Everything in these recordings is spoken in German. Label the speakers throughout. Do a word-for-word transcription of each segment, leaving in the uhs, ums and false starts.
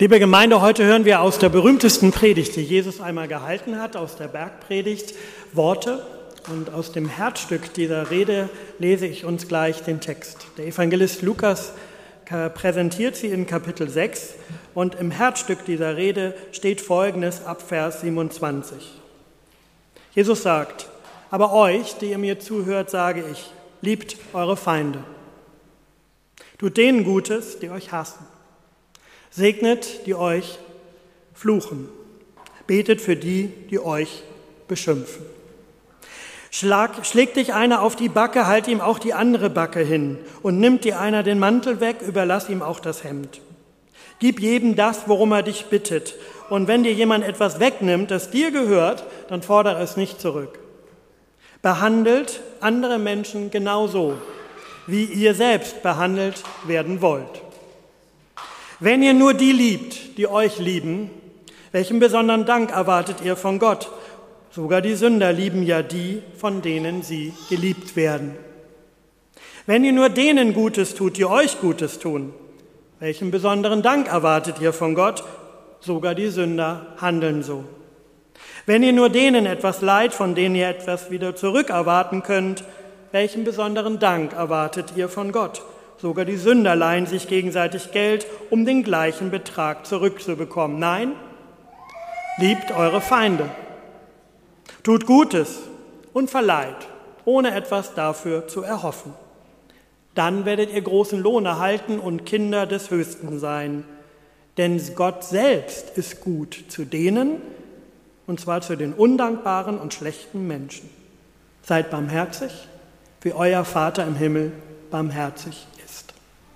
Speaker 1: Liebe Gemeinde, heute hören wir aus der berühmtesten Predigt, die Jesus einmal gehalten hat, aus der Bergpredigt, Worte. Und aus dem Herzstück dieser Rede lese ich uns gleich den Text. Der Evangelist Lukas präsentiert sie in Kapitel sechs und im Herzstück dieser Rede steht Folgendes ab Vers siebenundzwanzig. Jesus sagt: Aber euch, die ihr mir zuhört, sage ich, liebt eure Feinde. Tut denen Gutes, die euch hassen. Segnet, die euch fluchen. Betet für die, die euch beschimpfen. Schlag, schlägt dich einer auf die Backe, halt ihm auch die andere Backe hin. Und nimmt dir einer den Mantel weg, überlass ihm auch das Hemd. Gib jedem das, worum er dich bittet. Und wenn dir jemand etwas wegnimmt, das dir gehört, dann fordere es nicht zurück. Behandelt andere Menschen genauso, wie ihr selbst behandelt werden wollt. Wenn ihr nur die liebt, die euch lieben, welchen besonderen Dank erwartet ihr von Gott? Sogar die Sünder lieben ja die, von denen sie geliebt werden. Wenn ihr nur denen Gutes tut, die euch Gutes tun, welchen besonderen Dank erwartet ihr von Gott? Sogar die Sünder handeln so. Wenn ihr nur denen etwas leiht, von denen ihr etwas wieder zurück erwarten könnt, welchen besonderen Dank erwartet ihr von Gott? Sogar die Sünder leihen sich gegenseitig Geld, um den gleichen Betrag zurückzubekommen. Nein, liebt eure Feinde. Tut Gutes und verleiht, ohne etwas dafür zu erhoffen. Dann werdet ihr großen Lohn erhalten und Kinder des Höchsten sein. Denn Gott selbst ist gut zu denen, und zwar zu den undankbaren und schlechten Menschen. Seid barmherzig, wie euer Vater im Himmel barmherzig ist.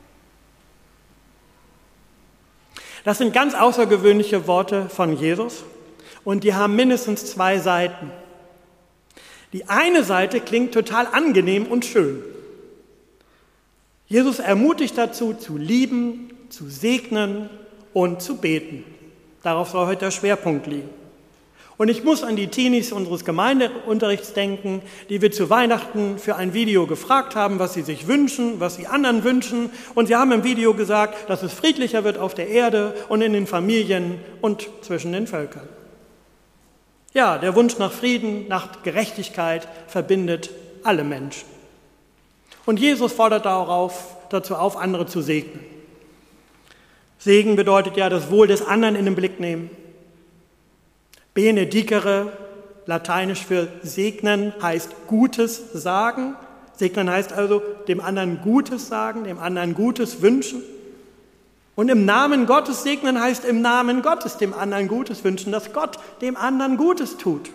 Speaker 1: Das sind ganz außergewöhnliche Worte von Jesus. Und die haben mindestens zwei Seiten. Die eine Seite klingt total angenehm und schön. Jesus ermutigt dazu, zu lieben, zu segnen und zu beten. Darauf soll heute der Schwerpunkt liegen. Und ich muss an die Teenies unseres Gemeindeunterrichts denken, die wir zu Weihnachten für ein Video gefragt haben, was sie sich wünschen, was sie anderen wünschen. Und sie haben im Video gesagt, dass es friedlicher wird auf der Erde und in den Familien und zwischen den Völkern. Ja, der Wunsch nach Frieden, nach Gerechtigkeit verbindet alle Menschen. Und Jesus fordert darauf, dazu auf, andere zu segnen. Segen bedeutet ja das Wohl des anderen in den Blick nehmen. Benedicere, lateinisch für segnen, heißt Gutes sagen. Segnen heißt also dem anderen Gutes sagen, dem anderen Gutes wünschen. Und im Namen Gottes segnen heißt im Namen Gottes dem anderen Gutes wünschen, dass Gott dem anderen Gutes tut.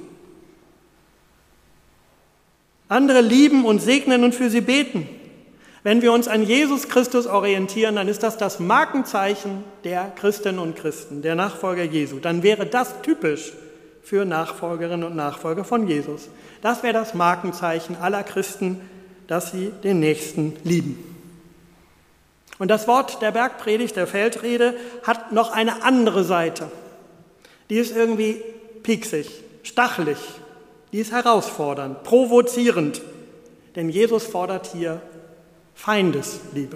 Speaker 1: Andere lieben und segnen und für sie beten. Wenn wir uns an Jesus Christus orientieren, dann ist das das Markenzeichen der Christinnen und Christen, der Nachfolger Jesu. Dann wäre das typisch für Nachfolgerinnen und Nachfolger von Jesus. Das wäre das Markenzeichen aller Christen, dass sie den Nächsten lieben. Und das Wort der Bergpredigt, der Feldrede, hat noch eine andere Seite. Die ist irgendwie pieksig, stachelig, die ist herausfordernd, provozierend. Denn Jesus fordert hier Feindesliebe.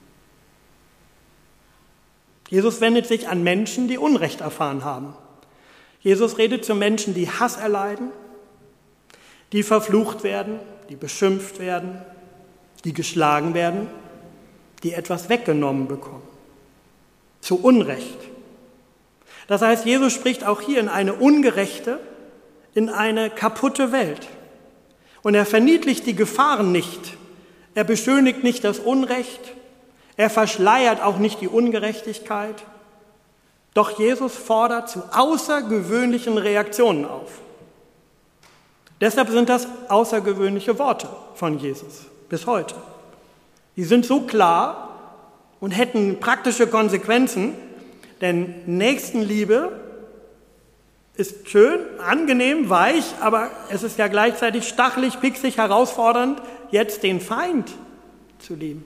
Speaker 1: Jesus wendet sich an Menschen, die Unrecht erfahren haben. Jesus redet zu Menschen, die Hass erleiden, die verflucht werden, die beschimpft werden, die geschlagen werden, die etwas weggenommen bekommen. Zu Unrecht. Das heißt, Jesus spricht auch hier in eine ungerechte, in eine kaputte Welt. Und er verniedlicht die Gefahren nicht. Er beschönigt nicht das Unrecht. Er verschleiert auch nicht die Ungerechtigkeit. Doch Jesus fordert zu außergewöhnlichen Reaktionen auf. Deshalb sind das außergewöhnliche Worte von Jesus bis heute. Die sind so klar und hätten praktische Konsequenzen, denn Nächstenliebe ist schön, angenehm, weich, aber es ist ja gleichzeitig stachelig, pieksig, herausfordernd, jetzt den Feind zu lieben.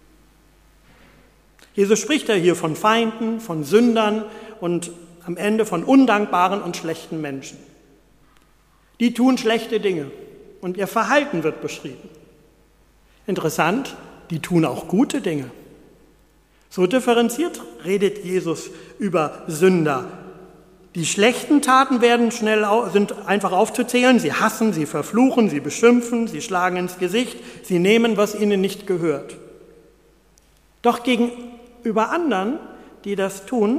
Speaker 1: Jesus spricht ja hier von Feinden, von Sündern und am Ende von undankbaren und schlechten Menschen. Die tun schlechte Dinge und ihr Verhalten wird beschrieben. Interessant, die tun auch gute Dinge. So differenziert redet Jesus über Sünder. Die schlechten Taten werden schnell, sind einfach aufzuzählen. Sie hassen, sie verfluchen, sie beschimpfen, sie schlagen ins Gesicht, sie nehmen, was ihnen nicht gehört. Doch gegenüber anderen, die das tun,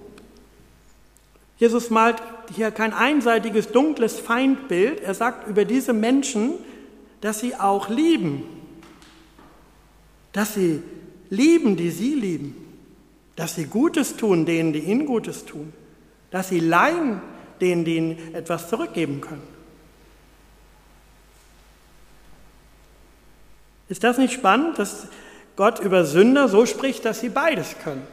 Speaker 1: Jesus malt hier kein einseitiges, dunkles Feindbild. Er sagt über diese Menschen, dass sie auch lieben. Dass sie lieben, die sie lieben. Dass sie Gutes tun, denen, die ihnen Gutes tun. Dass sie leihen, denen, die ihnen etwas zurückgeben können. Ist das nicht spannend, dass Gott über Sünder so spricht, dass sie beides können?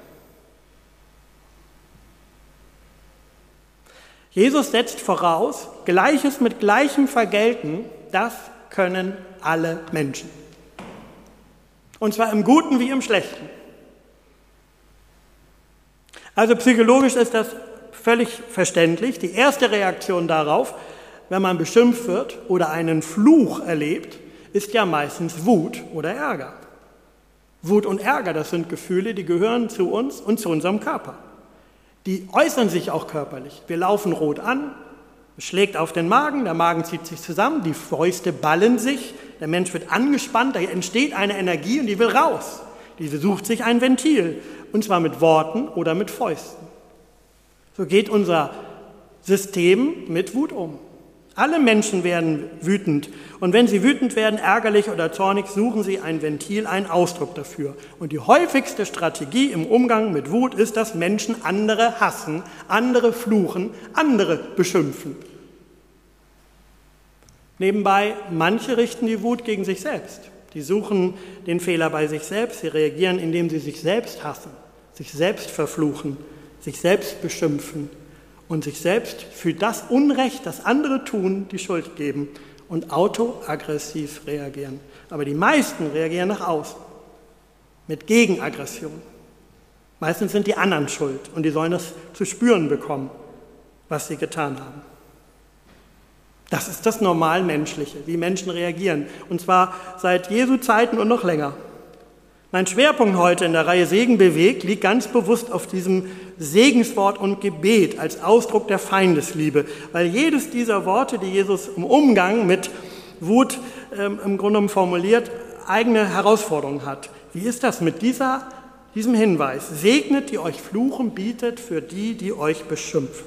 Speaker 1: Jesus setzt voraus, Gleiches mit Gleichem vergelten, das können alle Menschen. Und zwar im Guten wie im Schlechten. Also psychologisch ist das völlig verständlich. Die erste Reaktion darauf, wenn man beschimpft wird oder einen Fluch erlebt, ist ja meistens Wut oder Ärger. Wut und Ärger, das sind Gefühle, die gehören zu uns und zu unserem Körper. Die äußern sich auch körperlich. Wir laufen rot an, es schlägt auf den Magen, der Magen zieht sich zusammen, die Fäuste ballen sich, der Mensch wird angespannt, da entsteht eine Energie und die will raus. Diese sucht sich ein Ventil, und zwar mit Worten oder mit Fäusten. So geht unser System mit Wut um. Alle Menschen werden wütend und wenn sie wütend werden, ärgerlich oder zornig, suchen sie ein Ventil, einen Ausdruck dafür. Und die häufigste Strategie im Umgang mit Wut ist, dass Menschen andere hassen, andere fluchen, andere beschimpfen. Nebenbei, manche richten die Wut gegen sich selbst. Die suchen den Fehler bei sich selbst, sie reagieren, indem sie sich selbst hassen, sich selbst verfluchen, sich selbst beschimpfen und sich selbst für das Unrecht, das andere tun, die Schuld geben und autoaggressiv reagieren. Aber die meisten reagieren nach außen mit Gegenaggression. Meistens sind die anderen schuld und die sollen das zu spüren bekommen, was sie getan haben. Das ist das Normalmenschliche, wie Menschen reagieren, und zwar seit Jesu Zeiten und noch länger. Mein Schwerpunkt heute in der Reihe Segen bewegt liegt ganz bewusst auf diesem Segenswort und Gebet als Ausdruck der Feindesliebe, weil jedes dieser Worte, die Jesus im Umgang mit Wut ähm, im Grunde genommen formuliert, eigene Herausforderungen hat. Wie ist das mit dieser, diesem Hinweis? Segnet, die euch fluchen, bietet für die, die euch beschimpfen.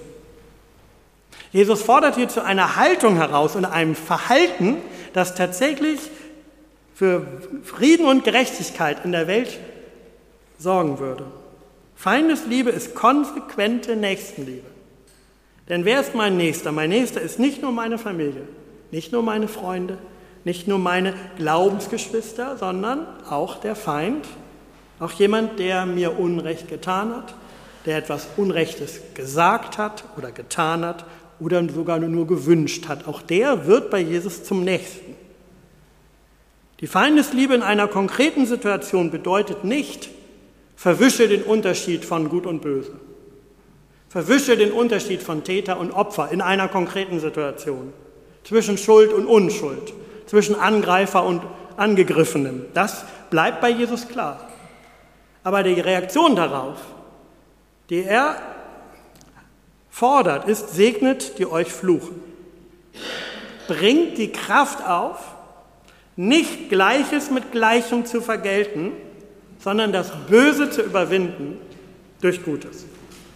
Speaker 1: Jesus fordert hier zu einer Haltung heraus und einem Verhalten, das tatsächlich für Frieden und Gerechtigkeit in der Welt sorgen würde. Feindesliebe ist konsequente Nächstenliebe. Denn wer ist mein Nächster? Mein Nächster ist nicht nur meine Familie, nicht nur meine Freunde, nicht nur meine Glaubensgeschwister, sondern auch der Feind, auch jemand, der mir Unrecht getan hat, der etwas Unrechtes gesagt hat oder getan hat oder sogar nur gewünscht hat. Auch der wird bei Jesus zum Nächsten. Die Feindesliebe in einer konkreten Situation bedeutet nicht, verwische den Unterschied von Gut und Böse. Verwische den Unterschied von Täter und Opfer in einer konkreten Situation. Zwischen Schuld und Unschuld, zwischen Angreifer und Angegriffenem. Das bleibt bei Jesus klar. Aber die Reaktion darauf, die er fordert, ist, segnet, die euch fluchen. Bringt die Kraft auf, nicht Gleiches mit Gleichem zu vergelten, sondern das Böse zu überwinden durch Gutes.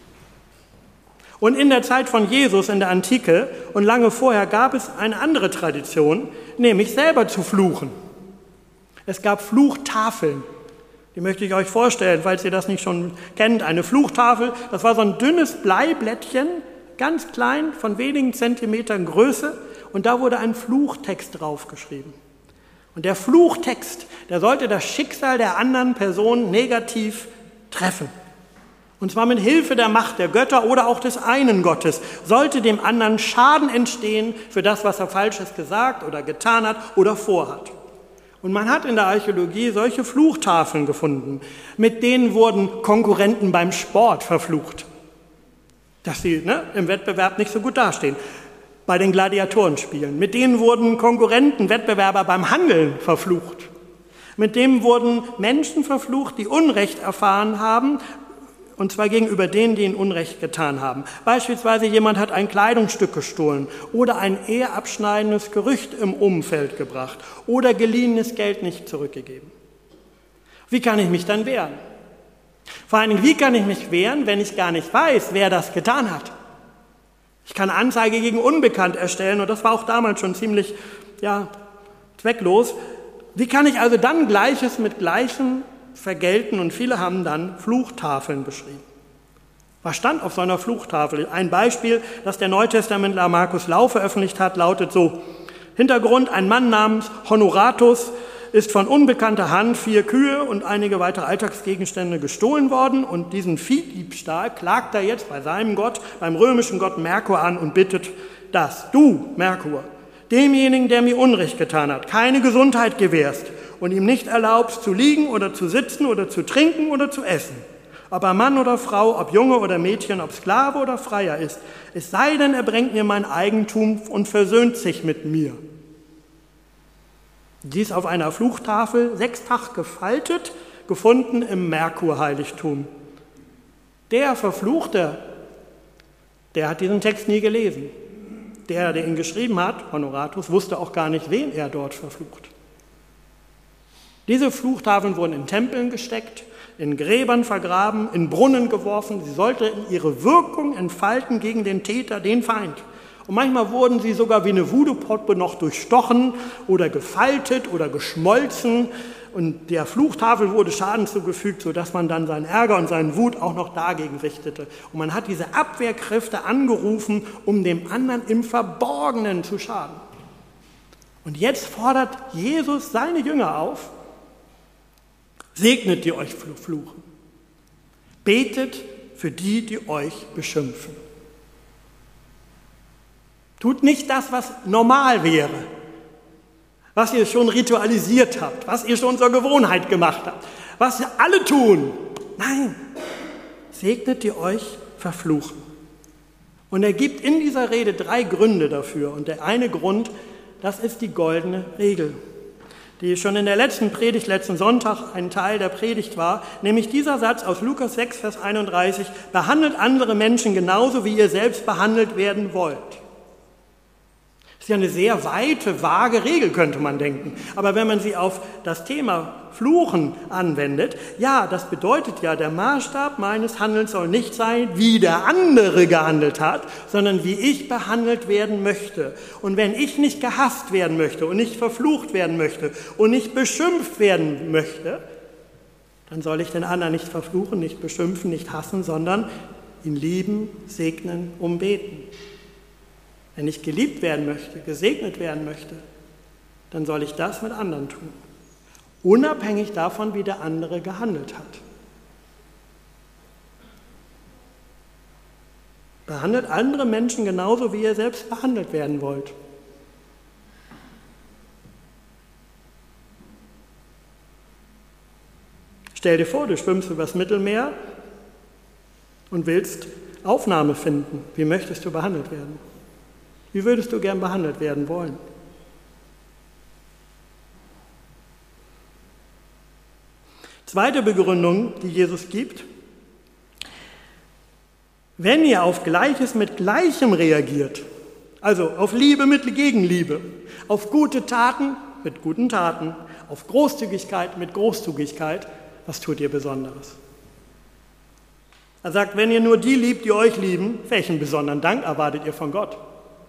Speaker 1: Und in der Zeit von Jesus in der Antike und lange vorher gab es eine andere Tradition, nämlich selber zu fluchen. Es gab Fluchtafeln. Die möchte ich euch vorstellen, falls ihr das nicht schon kennt. Eine Fluchtafel, das war so ein dünnes Bleiblättchen, ganz klein, von wenigen Zentimetern Größe, und da wurde ein Fluchtext draufgeschrieben. Und der Fluchtext, der sollte das Schicksal der anderen Person negativ treffen. Und zwar mit Hilfe der Macht der Götter oder auch des einen Gottes sollte dem anderen Schaden entstehen für das, was er Falsches gesagt oder getan hat oder vorhat. Und man hat in der Archäologie solche Fluchtafeln gefunden. Mit denen wurden Konkurrenten beim Sport verflucht, dass sie ne, im Wettbewerb nicht so gut dastehen. Bei den Gladiatorenspielen. Mit denen wurden Konkurrenten, Wettbewerber beim Handeln verflucht. Mit dem wurden Menschen verflucht, die Unrecht erfahren haben, und zwar gegenüber denen, die ihnen Unrecht getan haben. Beispielsweise jemand hat ein Kleidungsstück gestohlen oder ein eheabschneidendes Gerücht im Umfeld gebracht oder geliehenes Geld nicht zurückgegeben. Wie kann ich mich dann wehren? Vor allen Dingen, wie kann ich mich wehren, wenn ich gar nicht weiß, wer das getan hat? Ich kann Anzeige gegen Unbekannt erstellen und das war auch damals schon ziemlich ja, zwecklos. Wie kann ich also dann Gleiches mit Gleichem vergelten? Und viele haben dann Fluchtafeln beschrieben. Was stand auf so einer Fluchtafel? Ein Beispiel, das der Neutestamentler Markus Lau veröffentlicht hat, lautet so: Hintergrund: Ein Mann namens Honoratus ist von unbekannter Hand vier Kühe und einige weitere Alltagsgegenstände gestohlen worden, und diesen Viehdiebstahl klagt er jetzt bei seinem Gott, beim römischen Gott Merkur, an und bittet, dass du, Merkur, demjenigen, der mir Unrecht getan hat, keine Gesundheit gewährst und ihm nicht erlaubst, zu liegen oder zu sitzen oder zu trinken oder zu essen. Ob er Mann oder Frau, ob Junge oder Mädchen, ob Sklave oder Freier ist, es sei denn, er bringt mir mein Eigentum und versöhnt sich mit mir. Dies auf einer Fluchtafel, sechsfach gefaltet, gefunden im Merkurheiligtum. Der Verfluchte, der hat diesen Text nie gelesen. Der, der ihn geschrieben hat, Honoratus, wusste auch gar nicht, wen er dort verflucht. Diese Fluchtafeln wurden in Tempeln gesteckt, in Gräbern vergraben, in Brunnen geworfen. Sie sollten ihre Wirkung entfalten gegen den Täter, den Feind. Und manchmal wurden sie sogar wie eine Voodoo-Puppe noch durchstochen oder gefaltet oder geschmolzen. Und der Fluchtafel wurde Schaden zugefügt, sodass man dann seinen Ärger und seinen Wut auch noch dagegen richtete. Und man hat diese Abwehrkräfte angerufen, um dem anderen im Verborgenen zu schaden. Und jetzt fordert Jesus seine Jünger auf: Segnet, die euch fluchen. Betet für die, die euch beschimpfen. Tut nicht das, was normal wäre, was ihr schon ritualisiert habt, was ihr schon zur Gewohnheit gemacht habt, was alle tun. Nein, segnet, die euch verfluchen. Und er gibt in dieser Rede drei Gründe dafür. Und der eine Grund, das ist die goldene Regel, die schon in der letzten Predigt, letzten Sonntag ein Teil der Predigt war, nämlich dieser Satz aus Lukas sechs, Vers einunddreißig: Behandelt andere Menschen genauso, wie ihr selbst behandelt werden wollt. Das ist ja eine sehr weite, vage Regel, könnte man denken. Aber wenn man sie auf das Thema Fluchen anwendet, ja, das bedeutet ja, der Maßstab meines Handelns soll nicht sein, wie der andere gehandelt hat, sondern wie ich behandelt werden möchte. Und wenn ich nicht gehasst werden möchte und nicht verflucht werden möchte und nicht beschimpft werden möchte, dann soll ich den anderen nicht verfluchen, nicht beschimpfen, nicht hassen, sondern ihn lieben, segnen, umbeten. Wenn ich geliebt werden möchte, gesegnet werden möchte, dann soll ich das mit anderen tun, unabhängig davon, wie der andere gehandelt hat. Behandelt andere Menschen genauso, wie ihr selbst behandelt werden wollt. Stell dir vor, du schwimmst übers Mittelmeer und willst Aufnahme finden. Wie möchtest du behandelt werden? Wie würdest du gern behandelt werden wollen? Zweite Begründung, die Jesus gibt: Wenn ihr auf Gleiches mit Gleichem reagiert, also auf Liebe mit Gegenliebe, auf gute Taten mit guten Taten, auf Großzügigkeit mit Großzügigkeit, was tut ihr Besonderes? Er sagt, wenn ihr nur die liebt, die euch lieben, welchen besonderen Dank erwartet ihr von Gott?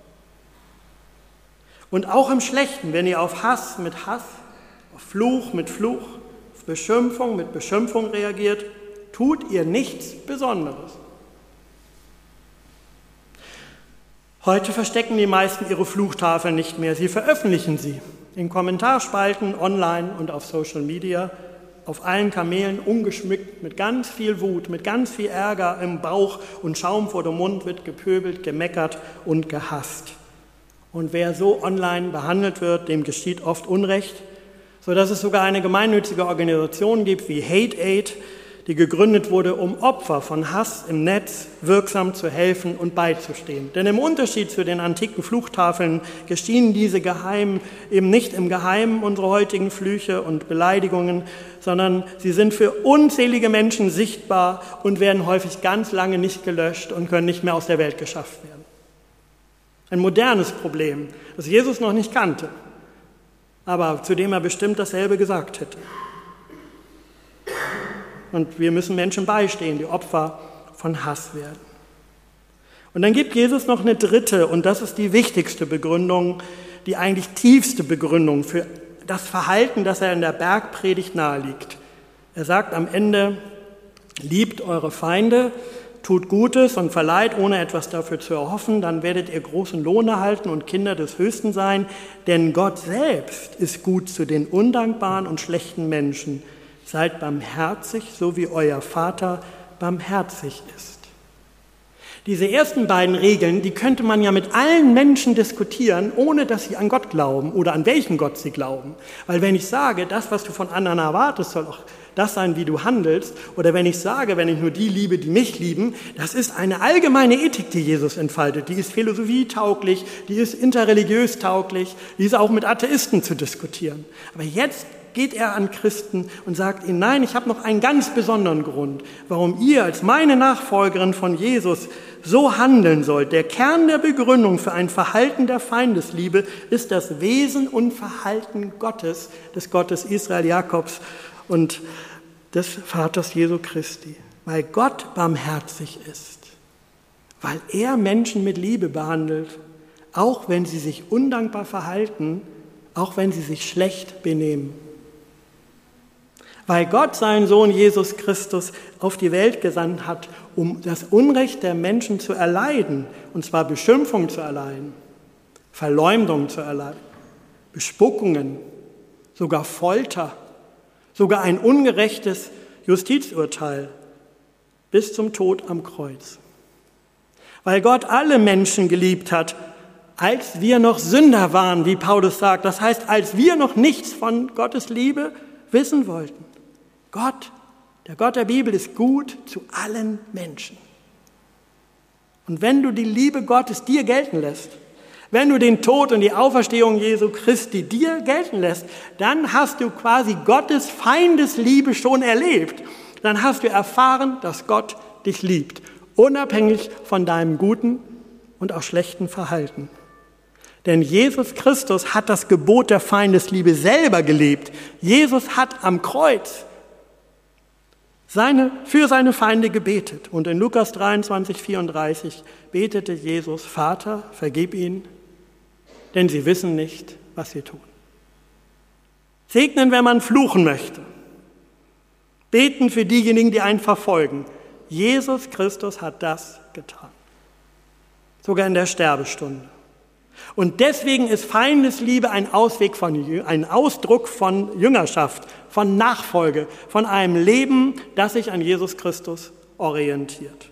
Speaker 1: Und auch im Schlechten, wenn ihr auf Hass mit Hass, auf Fluch mit Fluch, auf Beschimpfung mit Beschimpfung reagiert, tut ihr nichts Besonderes. Heute verstecken die meisten ihre Fluchtafeln nicht mehr, sie veröffentlichen sie in Kommentarspalten, online und auf Social Media, auf allen Kanälen, ungeschmückt, mit ganz viel Wut, mit ganz viel Ärger im Bauch und Schaum vor dem Mund wird gepöbelt, gemeckert und gehasst. Und wer so online behandelt wird, dem geschieht oft Unrecht, sodass es sogar eine gemeinnützige Organisation gibt wie Hate Aid, die gegründet wurde, um Opfer von Hass im Netz wirksam zu helfen und beizustehen. Denn im Unterschied zu den antiken Fluchtafeln geschehen diese geheim, eben nicht im Geheimen unsere heutigen Flüche und Beleidigungen, sondern sie sind für unzählige Menschen sichtbar und werden häufig ganz lange nicht gelöscht und können nicht mehr aus der Welt geschafft werden. Ein modernes Problem, das Jesus noch nicht kannte, aber zu dem er bestimmt dasselbe gesagt hätte. Und wir müssen Menschen beistehen, die Opfer von Hass werden. Und dann gibt Jesus noch eine dritte, und das ist die wichtigste Begründung, die eigentlich tiefste Begründung für das Verhalten, das er in der Bergpredigt naheliegt. Er sagt am Ende, liebt eure Feinde, tut Gutes und verleiht, ohne etwas dafür zu erhoffen, dann werdet ihr großen Lohn erhalten und Kinder des Höchsten sein, denn Gott selbst ist gut zu den undankbaren und schlechten Menschen. Seid barmherzig, so wie euer Vater barmherzig ist. Diese ersten beiden Regeln, die könnte man ja mit allen Menschen diskutieren, ohne dass sie an Gott glauben oder an welchen Gott sie glauben. Weil wenn ich sage, das, was du von anderen erwartest, soll auch das sein, wie du handelst, oder wenn ich sage, wenn ich nur die liebe, die mich lieben, das ist eine allgemeine Ethik, die Jesus entfaltet. Die ist philosophietauglich, die ist interreligiös tauglich, die ist auch mit Atheisten zu diskutieren. Aber jetzt geht er an Christen und sagt ihnen, nein, ich habe noch einen ganz besonderen Grund, warum ihr als meine Nachfolgerin von Jesus so handeln sollt. Der Kern der Begründung für ein Verhalten der Feindesliebe ist das Wesen und Verhalten Gottes, des Gottes Israel, Jakobs und des Vaters Jesu Christi. Weil Gott barmherzig ist, weil er Menschen mit Liebe behandelt, auch wenn sie sich undankbar verhalten, auch wenn sie sich schlecht benehmen. Weil Gott seinen Sohn Jesus Christus auf die Welt gesandt hat, um das Unrecht der Menschen zu erleiden, und zwar Beschimpfung zu erleiden, Verleumdung zu erleiden, Bespuckungen, sogar Folter, sogar ein ungerechtes Justizurteil bis zum Tod am Kreuz. Weil Gott alle Menschen geliebt hat, als wir noch Sünder waren, wie Paulus sagt, das heißt, als wir noch nichts von Gottes Liebe wissen wollten. Gott, der Gott der Bibel, ist gut zu allen Menschen. Und wenn du die Liebe Gottes dir gelten lässt, wenn du den Tod und die Auferstehung Jesu Christi dir gelten lässt, dann hast du quasi Gottes Feindesliebe schon erlebt. Dann hast du erfahren, dass Gott dich liebt, unabhängig von deinem guten und auch schlechten Verhalten. Denn Jesus Christus hat das Gebot der Feindesliebe selber gelebt. Jesus hat am Kreuz seine, für seine Feinde gebetet. Und in Lukas dreiundzwanzig, vierunddreißig betete Jesus, Vater, vergib ihnen, denn sie wissen nicht, was sie tun. Segnen, wenn man fluchen möchte. Beten für diejenigen, die einen verfolgen. Jesus Christus hat das getan. Sogar in der Sterbestunde. Und deswegen ist Feindesliebe ein Ausweg von, ein Ausdruck von Jüngerschaft, von Nachfolge, von einem Leben, das sich an Jesus Christus orientiert.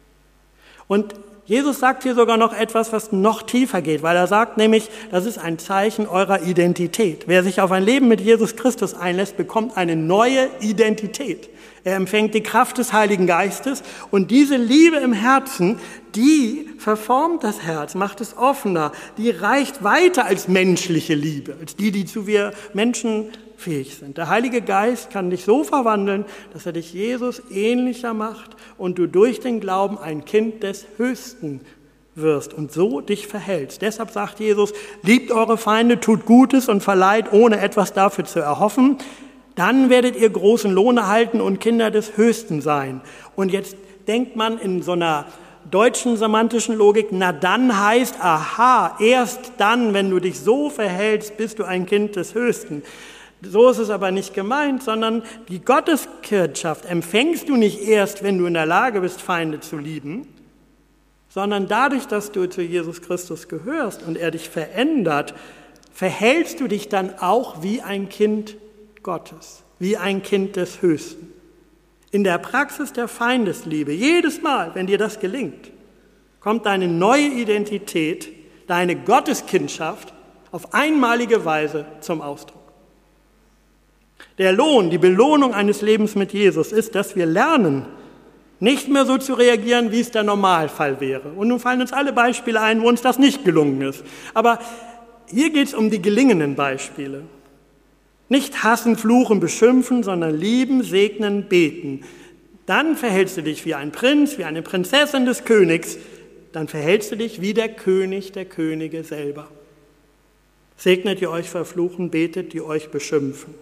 Speaker 1: Und Jesus sagt hier sogar noch etwas, was noch tiefer geht, weil er sagt nämlich, das ist ein Zeichen eurer Identität. Wer sich auf ein Leben mit Jesus Christus einlässt, bekommt eine neue Identität. Er empfängt die Kraft des Heiligen Geistes und diese Liebe im Herzen, die verformt das Herz, macht es offener, die reicht weiter als menschliche Liebe, als die, die zu wir Menschen fähig sind. Der Heilige Geist kann dich so verwandeln, dass er dich Jesus ähnlicher macht und du durch den Glauben ein Kind des Höchsten wirst und so dich verhältst. Deshalb sagt Jesus, liebt eure Feinde, tut Gutes und verleiht, ohne etwas dafür zu erhoffen. Dann werdet ihr großen Lohn erhalten und Kinder des Höchsten sein. Und jetzt denkt man in so einer deutschen semantischen Logik, na dann heißt, aha, erst dann, wenn du dich so verhältst, bist du ein Kind des Höchsten. So ist es aber nicht gemeint, sondern die Gotteskindschaft empfängst du nicht erst, wenn du in der Lage bist, Feinde zu lieben, sondern dadurch, dass du zu Jesus Christus gehörst und er dich verändert, verhältst du dich dann auch wie ein Kind Gottes, wie ein Kind des Höchsten. In der Praxis der Feindesliebe, jedes Mal, wenn dir das gelingt, kommt deine neue Identität, deine Gotteskindschaft auf einmalige Weise zum Ausdruck. Der Lohn, die Belohnung eines Lebens mit Jesus ist, dass wir lernen, nicht mehr so zu reagieren, wie es der Normalfall wäre. Und nun fallen uns alle Beispiele ein, wo uns das nicht gelungen ist. Aber hier geht es um die gelingenden Beispiele. Nicht hassen, fluchen, beschimpfen, sondern lieben, segnen, beten. Dann verhältst du dich wie ein Prinz, wie eine Prinzessin des Königs. Dann verhältst du dich wie der König der Könige selber. Segnet, die euch verfluchen, betet, die euch beschimpfen.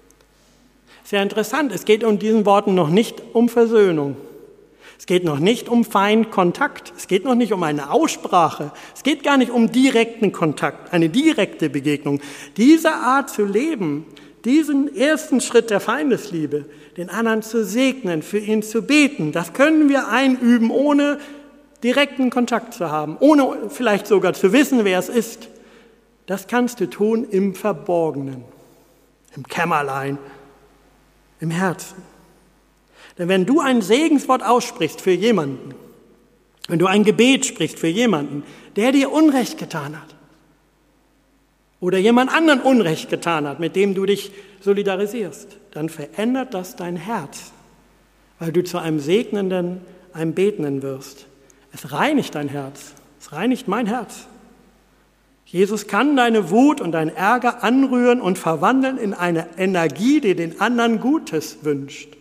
Speaker 1: Sehr interessant, es geht in diesen Worten noch nicht um Versöhnung. Es geht noch nicht um Feinkontakt. Es geht noch nicht um eine Aussprache. Es geht gar nicht um direkten Kontakt, eine direkte Begegnung. Diese Art zu leben, diesen ersten Schritt der Feindesliebe, den anderen zu segnen, für ihn zu beten, das können wir einüben, ohne direkten Kontakt zu haben, ohne vielleicht sogar zu wissen, wer es ist. Das kannst du tun im Verborgenen, im Kämmerlein, im Herzen. Denn wenn du ein Segenswort aussprichst für jemanden, wenn du ein Gebet sprichst für jemanden, der dir Unrecht getan hat oder jemand anderen Unrecht getan hat, mit dem du dich solidarisierst, dann verändert das dein Herz, weil du zu einem Segnenden, einem Betenden wirst. Es reinigt dein Herz, es reinigt mein Herz. Jesus kann deine Wut und deinen Ärger anrühren und verwandeln in eine Energie, die den anderen Gutes wünscht.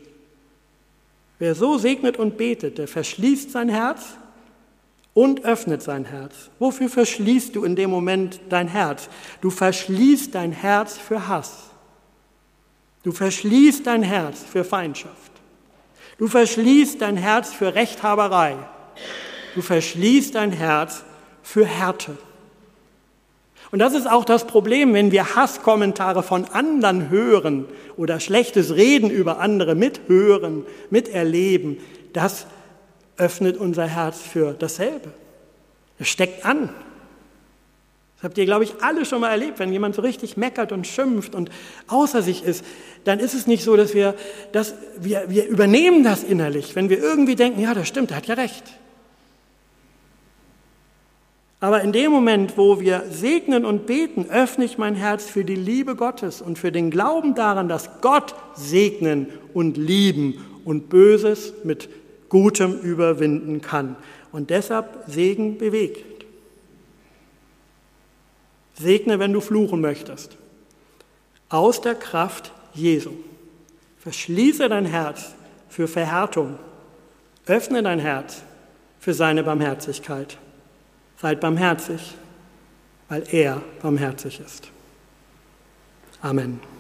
Speaker 1: Wer so segnet und betet, der verschließt sein Herz und öffnet sein Herz. Wofür verschließt du in dem Moment dein Herz? Du verschließt dein Herz für Hass. Du verschließt dein Herz für Feindschaft. Du verschließt dein Herz für Rechthaberei. Du verschließt dein Herz für Härte. Und das ist auch das Problem, wenn wir Hasskommentare von anderen hören oder schlechtes Reden über andere mithören, miterleben. Das öffnet unser Herz für dasselbe. Es steckt an. Das habt ihr, glaube ich, alle schon mal erlebt. Wenn jemand so richtig meckert und schimpft und außer sich ist, dann ist es nicht so, dass wir, dass wir, wir übernehmen das innerlich. Wenn wir irgendwie denken, ja, das stimmt, er hat ja recht. Aber in dem Moment, wo wir segnen und beten, öffne ich mein Herz für die Liebe Gottes und für den Glauben daran, dass Gott segnen und lieben und Böses mit Gutem überwinden kann. Und deshalb Segen bewegt. Segne, wenn du fluchen möchtest. Aus der Kraft Jesu. Verschließe dein Herz für Verhärtung. Öffne dein Herz für seine Barmherzigkeit. Seid barmherzig, weil er barmherzig ist. Amen.